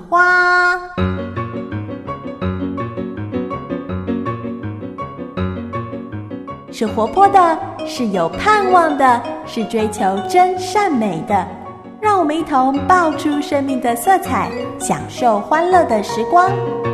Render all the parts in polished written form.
花。是活泼的，是有盼望的，是追求真善美的。让我们一同爆出生命的色彩，享受欢乐的时光。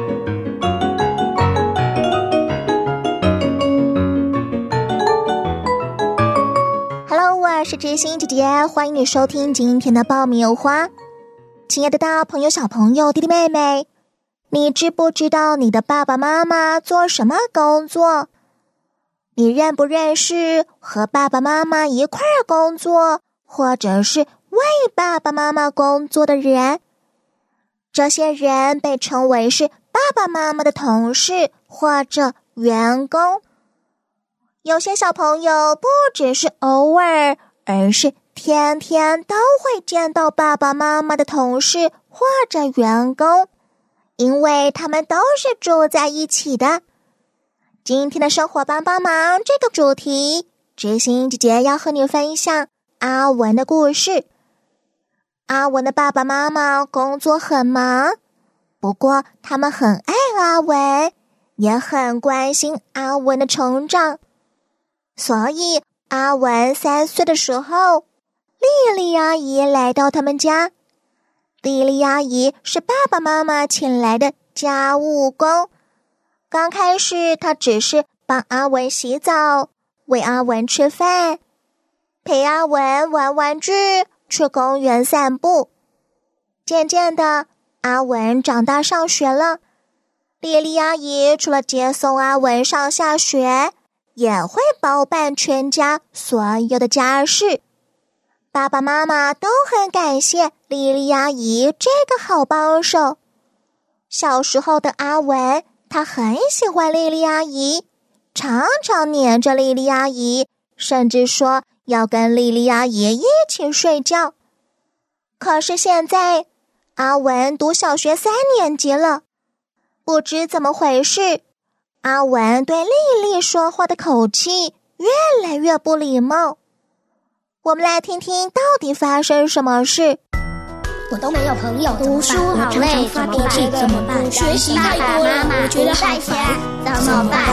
Hello， 我是知心姐姐，欢迎你收听今天的爆米花。亲爱的大朋友、小朋友、弟弟妹妹，你知不知道你的爸爸妈妈做什么工作？你认不认识和爸爸妈妈一块儿工作，或者是为爸爸妈妈工作的人？这些人被称为是爸爸妈妈的同事或者员工。有些小朋友不只是偶尔，而是天天都会见到爸爸妈妈的同事或者员工，因为他们都是住在一起的。今天的生活帮帮忙这个主题，知心姐姐要和你分享阿文的故事。阿文的爸爸妈妈工作很忙，不过他们很爱阿文，也很关心阿文的成长。所以阿文3岁的时候，莉莉阿姨来到他们家。莉莉阿姨是爸爸妈妈请来的家务工。刚开始，她只是帮阿文洗澡，喂阿文吃饭，陪阿文玩玩具，去公园散步。渐渐的，阿文长大上学了，莉莉阿姨除了接送阿文上下学，也会包办全家所有的家事。爸爸妈妈都很感谢莉莉阿姨这个好帮手。小时候的阿文，他很喜欢莉莉阿姨，常常黏着莉莉阿姨，甚至说要跟莉莉阿姨一起睡觉。可是现在，阿文读小学3年级了，不知怎么回事，阿文对莉莉说话的口气越来越不礼貌。我们来听听到底发生什么事。 我都没有朋友，读书好累，怎么办？怎么办？学习太多了，我觉得好烦，怎么办？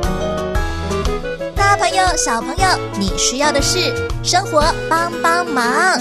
大朋友、小朋友，你需要的是生活帮帮忙。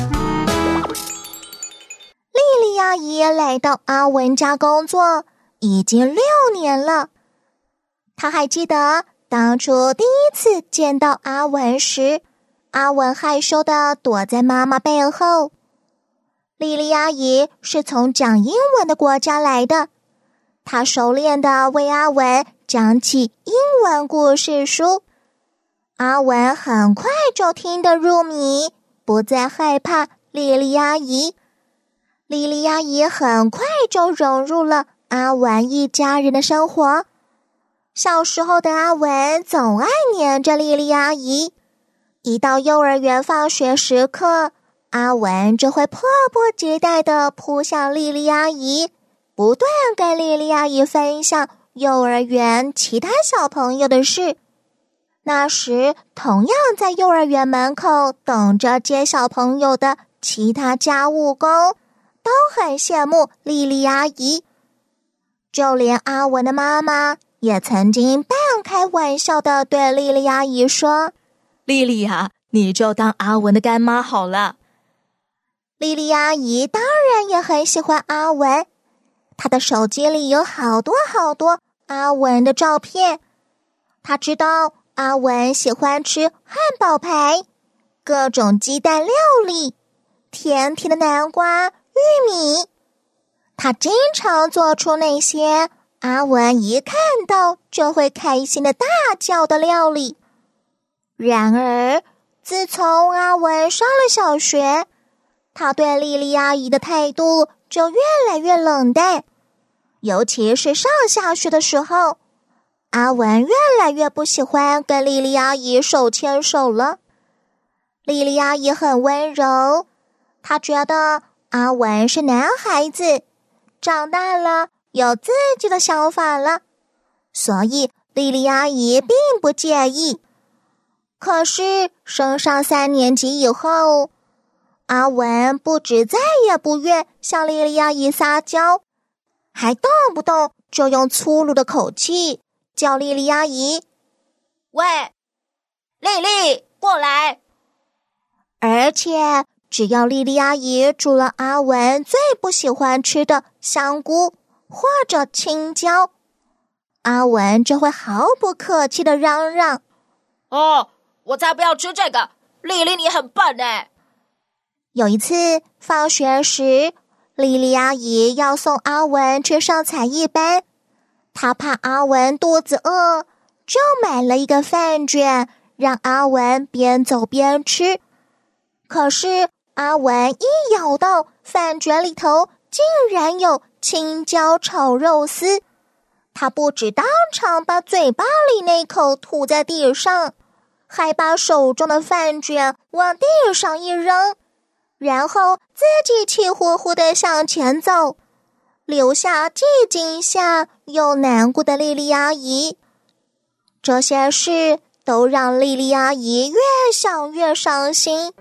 莉莉阿姨来到阿文家工作已经6年了。她还记得当初第一次见到阿文时，阿文害羞地躲在妈妈背后。莉莉阿姨是从讲英文的国家来的，她熟练地为阿文讲起英文故事书。阿文很快就听得入迷，不再害怕莉莉阿姨。莉莉阿姨很快就融入了阿文一家人的生活。小时候的阿文总爱黏着莉莉阿姨，一到幼儿园放学时刻，阿文就会迫不及待地扑向莉莉阿姨，不断跟莉莉阿姨分享幼儿园其他小朋友的事。那时，同样在幼儿园门口等着接小朋友的其他家务工，都很羡慕莉莉阿姨。就连阿文的妈妈也曾经半开玩笑地对莉莉阿姨说：“ 莉莉啊，你就当阿文的干妈好了。” 莉莉阿姨当然也很喜欢阿文，她的手机里有好多好多阿文的照片。她知道阿文喜欢吃汉堡排、各种鸡蛋料理、甜甜的南瓜、玉米。她经常做出那些阿文一看到就会开心的大叫的料理。然而，自从阿文上了小学，他对莉莉阿姨的态度就越来越冷淡，尤其是上下学的时候，阿文越来越不喜欢跟莉莉阿姨手牵手了。莉莉阿姨很温柔，她觉得阿文是男孩子，长大了有自己的想法了，所以莉莉阿姨并不介意。可是升上3年级以后，阿文不止再也不愿向莉莉阿姨撒娇， 还动不动就用粗鲁的口气叫莉莉阿姨：“ 喂，莉莉，过来！” 而且只要莉莉阿姨煮了阿文最不喜欢吃的香菇或者青椒，阿文就会毫不客气地嚷嚷：“ 哦，我才不要吃这个！莉莉，你很笨哎！” 有一次放学时，莉莉阿姨要送阿文去上才艺班，她怕阿文肚子饿，就买了一个饭卷，让阿文边走边吃。可是阿文一咬到饭卷里头，竟然有青椒炒肉丝，他不止当场把嘴巴里那口吐在地上，还把手中的饭卷往地上一扔，然后自己气呼呼地向前走，留下既惊吓又难过的莉莉阿姨。这些事都让莉莉阿姨越想越伤心。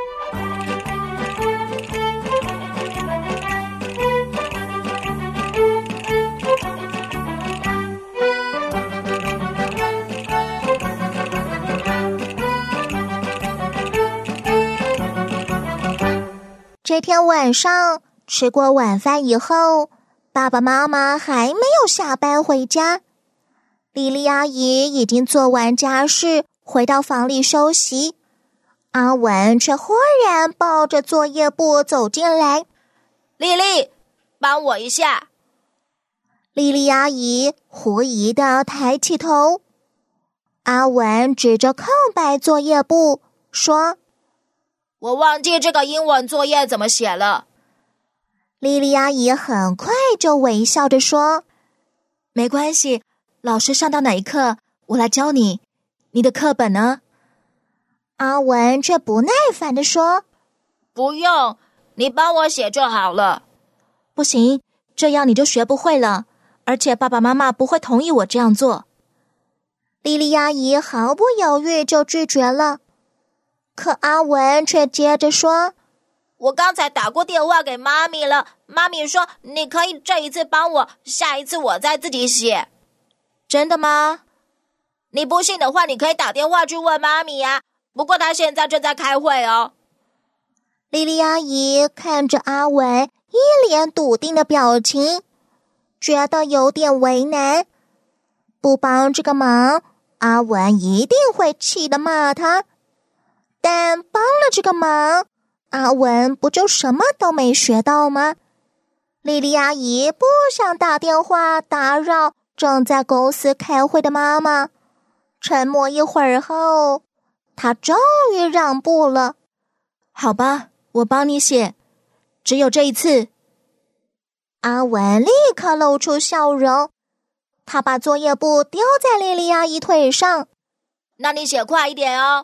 这天晚上吃过晚饭以后，爸爸妈妈还没有下班回家，莉莉阿姨已经做完家事，回到房里休息。阿文却忽然抱着作业簿走进来：“ 莉莉，帮我一下。” 莉莉阿姨狐疑地抬起头，阿文指着空白作业簿说：“ 我忘记这个英文作业怎么写了。” 莉莉阿姨很快就微笑着说：“ 没关系，老师上到哪一课，我来教你。你的课本呢？” 阿文却不耐烦地说：“ 不用，你帮我写就好了。” 不行，这样你就学不会了，而且爸爸妈妈不会同意我这样做。 莉莉阿姨毫不犹豫就拒绝了。可阿文却接着说：“ 我刚才打过电话给妈咪了，妈咪说你可以这一次帮我，下一次我再自己写。” 真的吗？ 你不信的话，你可以打电话去问妈咪啊。不过她现在正在开会哦。 莉莉阿姨看着阿文一脸笃定的表情，觉得有点为难。不帮这个忙，阿文一定会气得骂他。但帮了这个忙，阿文不就什么都没学到吗？莉莉阿姨不想打电话打扰正在公司开会的妈妈。沉默一会儿后，她终于让步了。 好吧，我帮你写，只有这一次。 阿文立刻露出笑容，他把作业簿丢在莉莉阿姨腿上。 那你写快一点哦。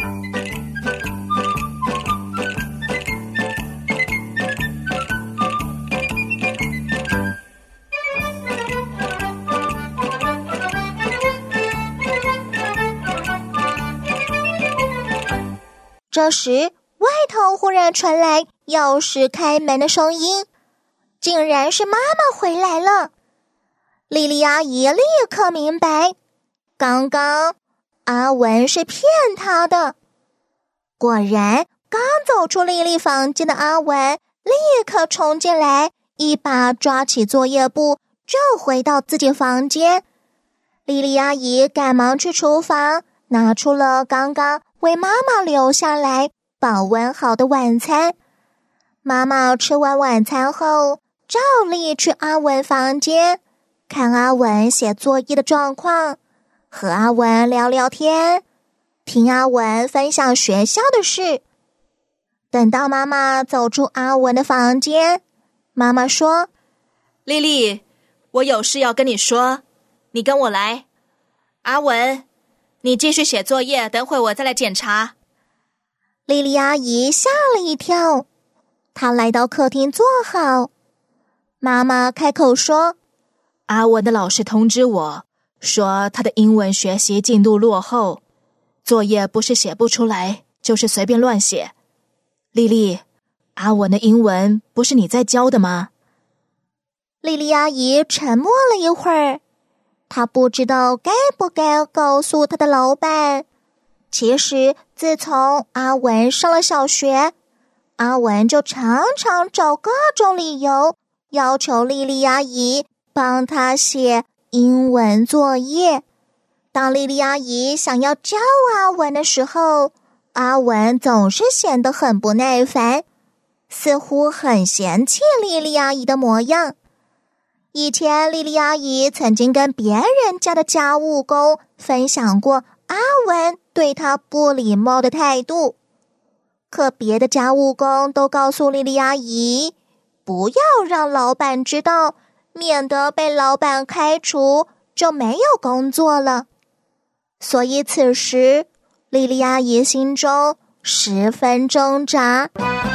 这时，外头忽然传来钥匙开门的声音，竟然是妈妈回来了。莉莉阿姨立刻明白，刚刚阿文是骗她的。果然，刚走出莉莉房间的阿文立刻冲进来，一把抓起作业簿就回到自己房间。莉莉阿姨赶忙去厨房，拿出了刚刚为妈妈留下来保温好的晚餐。妈妈吃完晚餐后，照例去阿文房间，看阿文写作业的状况，和阿文聊聊天，听阿文分享学校的事。等到妈妈走出阿文的房间，妈妈说：“ 莉莉，我有事要跟你说，你跟我来。阿文，你继续写作业，等会我再来检查。” 莉莉阿姨吓了一跳，她来到客厅坐好。妈妈开口说：“ 阿文的老师通知我，说他的英文学习进度落后，作业不是写不出来，就是随便乱写。莉莉，阿文的英文不是你在教的吗？” 莉莉阿姨沉默了一会儿，她不知道该不该告诉她的老板。其实自从阿文上了小学，阿文就常常找各种理由要求莉莉阿姨帮他写英文作业。当莉莉阿姨想要教阿文的时候，阿文总是显得很不耐烦，似乎很嫌弃莉莉阿姨的模样。以前莉莉阿姨曾经跟别人家的家务工分享过阿文对她不礼貌的态度，可别的家务工都告诉莉莉阿姨，不要让老板知道，免得被老板开除，就没有工作了。所以此时，莉莉阿姨心中十分挣扎。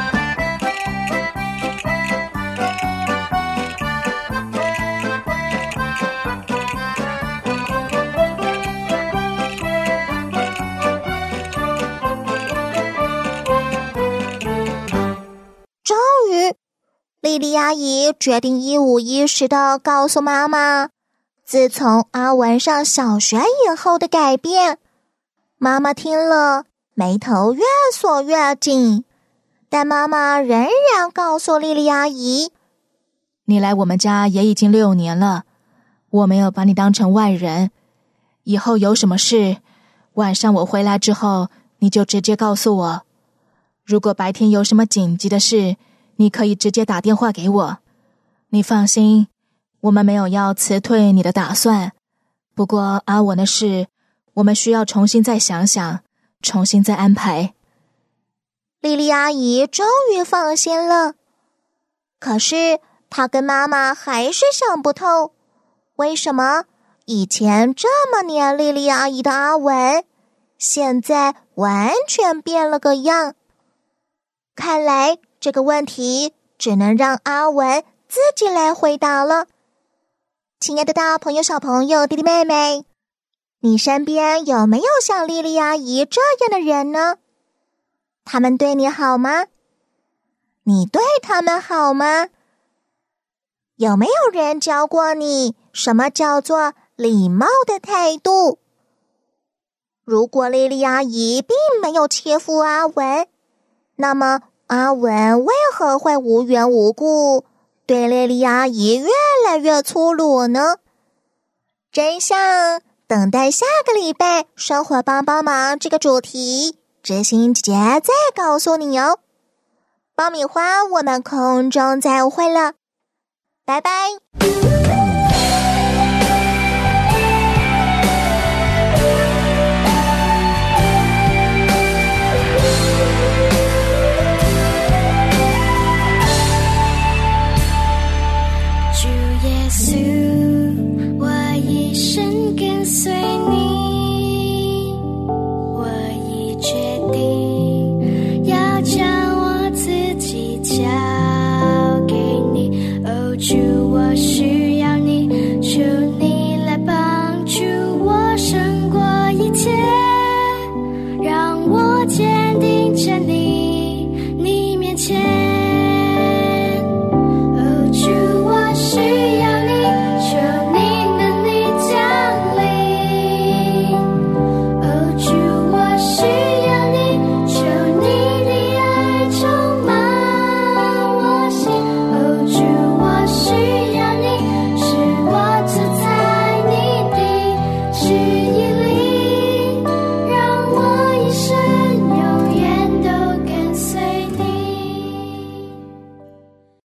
终于，莉莉阿姨决定一五一十地告诉妈妈，自从阿文上小学以后的改变。妈妈听了，眉头越锁越紧，但妈妈仍然告诉莉莉阿姨， 你来我们家也已经6年了，我没有把你当成外人，以后有什么事，晚上我回来之后，你就直接告诉我。如果白天有什么紧急的事，你可以直接打电话给我。你放心，我们没有要辞退你的打算。不过阿文的事，我们需要重新再想想，重新再安排。 莉莉阿姨终于放心了，可是她跟妈妈还是想不透，为什么以前这么黏莉莉阿姨的阿文，现在完全变了个样。看来这个问题只能让阿文自己来回答了。亲爱的大朋友、小朋友、弟弟妹妹，你身边有没有像莉莉阿姨这样的人呢？他们对你好吗？你对他们好吗？有没有人教过你什么叫做礼貌的态度？如果莉莉阿姨并没有欺负阿文，那么阿文为何会无缘无故对莉莉阿姨越来越粗鲁呢？真相等待下个礼拜生活帮帮忙这个主题，知心姐姐再告诉你哦。爆米花，我们空中再会了，拜拜。 坚定着你。